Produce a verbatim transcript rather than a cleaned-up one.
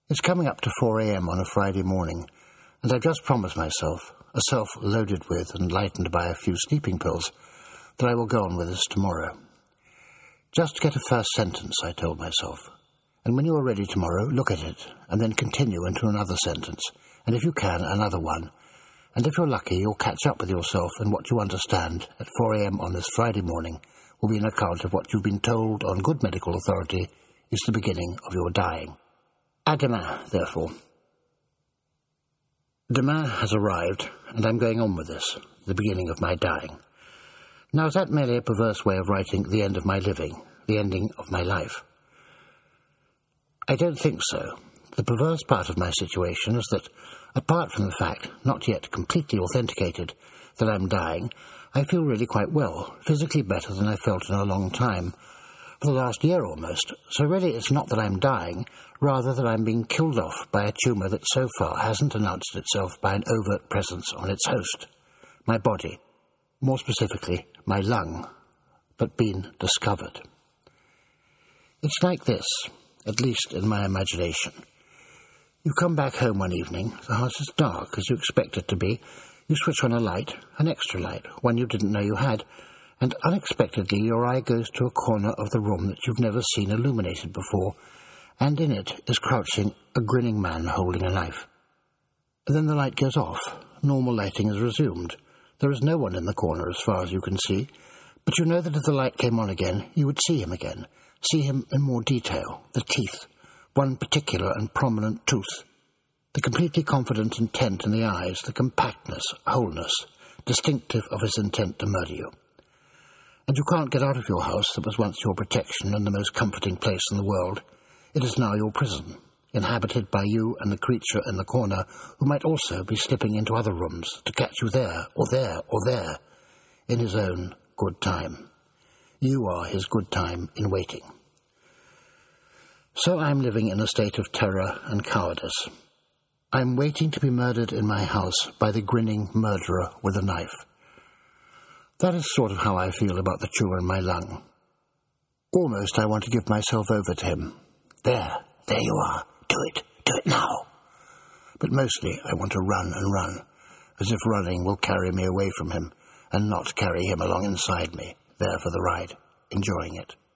It's coming up to four a.m. on a Friday morning, and I've just promised myself, a self loaded with and lightened by a few sleeping pills, that I will go on with this tomorrow. Just get a first sentence, I told myself, and when you are ready tomorrow, look at it, and then continue into another sentence, and if you can, another one, and if you're lucky, you'll catch up with yourself, and what you understand at four a.m. on this Friday morning will be an account of what you've been told on good medical authority is the beginning of your dying. À demain, therefore. Demain has arrived, and I'm going on with this, the beginning of my dying. Now, is that merely a perverse way of writing the end of my living, the ending of my life? I don't think so. The perverse part of my situation is that, apart from the fact, not yet completely authenticated, that I'm dying, I feel really quite well, physically better than I felt in a long time, for the last year almost, so really it's not that I'm dying, rather that I'm being killed off by a tumour that so far hasn't announced itself by an overt presence on its host, my body, more specifically, my lung, but been discovered. It's like this, at least in my imagination. You come back home one evening, the house is dark as you expect it to be, you switch on a light, an extra light, one you didn't know you had, and unexpectedly your eye goes to a corner of the room that you've never seen illuminated before, and in it is crouching a grinning man holding a knife. And then the light goes off, normal lighting is resumed. There is no one in the corner as far as you can see, but you know that if the light came on again, you would see him again, see him in more detail, the teeth, one particular and prominent tooth, the completely confident intent in the eyes, the compactness, wholeness, distinctive of his intent to murder you. And you can't get out of your house that was once your protection and the most comforting place in the world. It is now your prison, inhabited by you and the creature in the corner who might also be slipping into other rooms to catch you there, or there, or there, in his own good time. You are his good time in waiting. So I'm living in a state of terror and cowardice. I'm waiting to be murdered in my house by the grinning murderer with a knife. That is sort of how I feel about the tumour in my lung. Almost I want to give myself over to him. There, there you are. Do it, do it now. But mostly I want to run and run, as if running will carry me away from him, and not carry him along inside me, there for the ride, enjoying it.